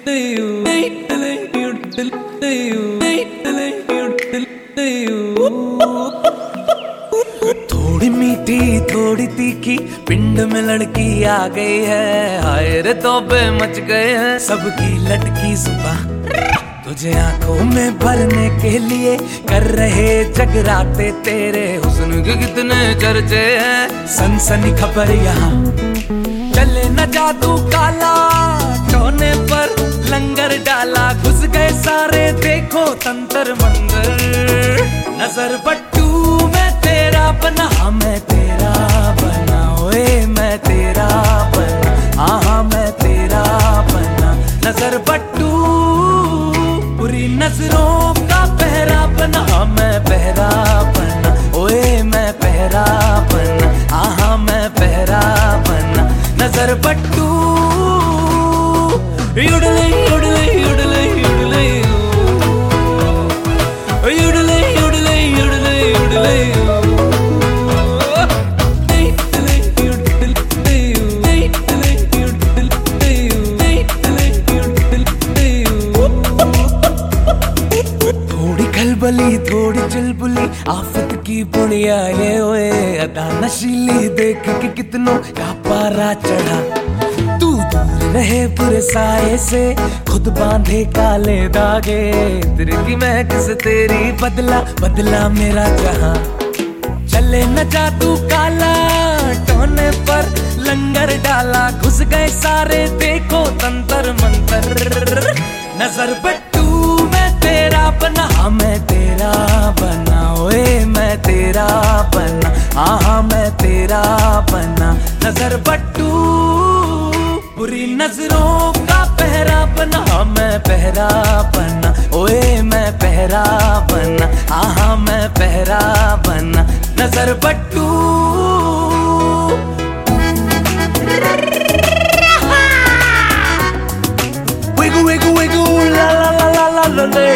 थोड़ी मीठी थोड़ी तीखी पिंड में लड़की आ गई है। हाय रे तौबे मच गए हैं सबकी लटकी सुबह। तुझे आंखों में भरने के लिए कर रहे जगराते तेरे हुस्न के कितने चर्चे हैं। सनसनी खबर यहाँ चले न जादू काला, टोने पर लंगर डाला घुस गए सारे देखो तंत्र मंत्र। नजर बट्टू मैं तेरा बना, मैं तेरा बना, ओए मैं तेरा बना, हाँ मैं तेरा बना। नजर बट्टू बुरी नजरों का पहरा बना, मैं पहरा बना, ओए मैं पहरा बना, हाँ मैं पहरा बना। नजर बट्टू युडले युडले युडले युडले युडले युडले युडले युडले। थोड़ी खलबली थोड़ी चुलबुली आफत की बुढ़िया ये ओए अदा नशीली देख के कितनों का पारा चढ़ा। तू दूर रहे बुरे साए से खुद बांधे काले धागे, तेरे की महक से तेरी बदला बदला मेरा जहां। चले न जादू काला टोने पर लंगर डाला घुस गए सारे देखो तंत्र मंत्र। नजर बट्टू मैं तेरा बना, मैं तेरा बना, ओए मैं तेरा बना, हाँ मैं तेरा बना। नजर बट्टू बुरी नजरों का पहरा बना, मैं पहरा बना, ओए मैं पहरा बना, हाँ मैं पहरा बना। नजर बट्टू wiggle wiggle wiggle la la la la la la la।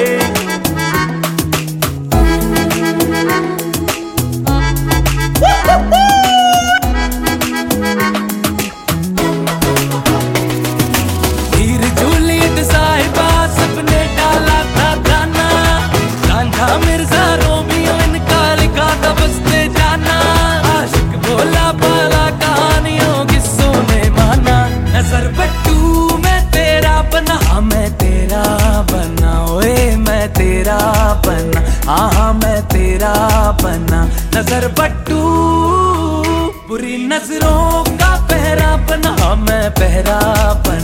Mirza Romeo इनका लिखा था बसते जाना, आशिक बोला बाला कहानियों किस्सों में माना। नजर बट्टू मैं तेरा बना, मैं तेरा बना, ओए मैं तेरा बना, हाँ मैं तेरा बना। नजर बट्टू बुरी नजरों का पहरा बना, मैं पहरा बना।